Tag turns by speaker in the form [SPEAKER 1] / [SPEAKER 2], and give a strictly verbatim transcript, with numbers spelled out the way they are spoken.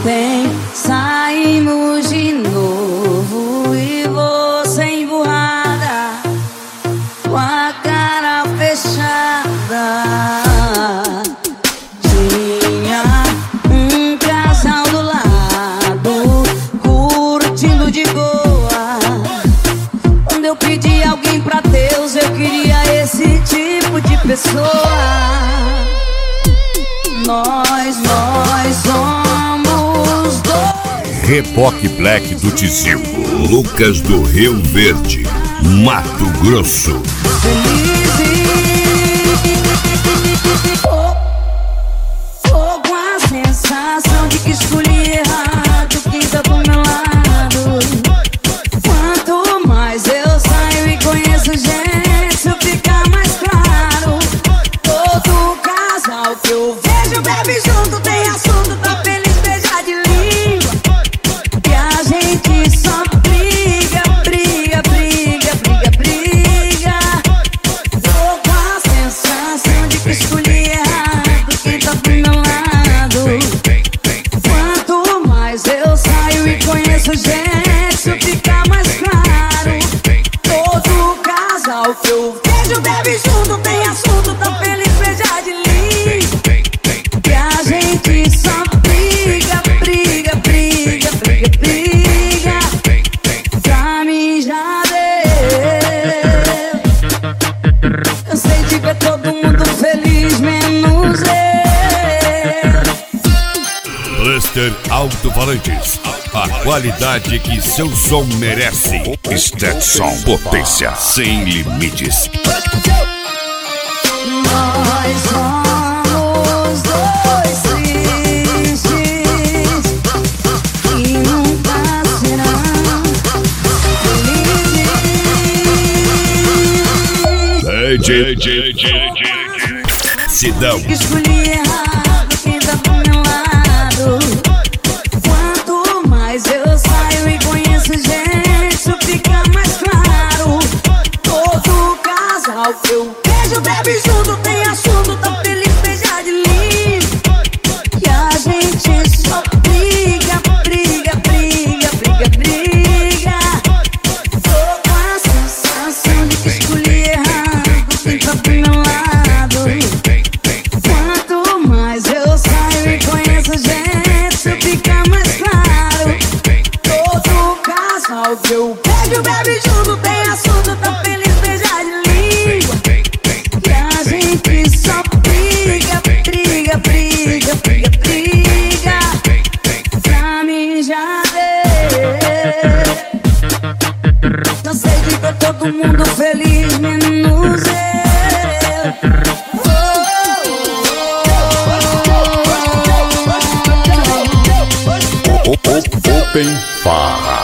[SPEAKER 1] Ontem saímos de novo e você emburrada, com a cara fechada. Tinha um casal do lado, curtindo de boa. Quando eu pedi alguém pra Deus, eu queria esse tipo de pessoa. Nós, nós somos dois.
[SPEAKER 2] Reboque Black do Tizil, Lucas do Rio Verde, Mato Grosso.
[SPEAKER 1] Felizes, tô com a sensação de que escolhi errado quem tá do meu lado. Quanto mais eu saio e conheço gente, isso fica mais claro. Todo casal que eu vejo bebe junto, tem assunto, tá feliz, beija de língua. E a gente só briga, briga, briga, briga, briga. Tô com a sensação de que escolhi errado quem tá do meu lado. Quanto mais eu saio e conheço gente, isso fica mais claro. Todo casal que eu vejo bebe junto, tem assunto, tá feliz, beija de língua. E a gente só briga, briga, briga, briga, briga. Pra mim já deu. Cansei de ver todo mundo feliz, menos eu.
[SPEAKER 2] Cluster Alto-Falantes, a qualidade que seu som merece. Stetson, potência sem limites.
[SPEAKER 1] Nós somos dois tristes que nunca serão felizes.
[SPEAKER 2] D J, D J, Sidão.
[SPEAKER 1] Escolhi errado quem tá do meu lado. Quanto mais eu saio e conheço gente, isso fica mais claro. Todo casal que eu vejo bebe junto, tem assunto, tá feliz, beija de língua. E a gente só briga, briga, briga, briga, briga. Tô com a sensação de que escolhi errado quem tá do meu lado. Quanto mais eu saio e conheço gente, isso fica mais claro. Todo casal que eu vejo bebe junto, tem assunto, tá feliz, beija de língua. E a gente só briga, briga, briga, briga, briga. Pra mim já deu. Cansei de ver todo mundo feliz, menos eu.
[SPEAKER 2] Open Farra.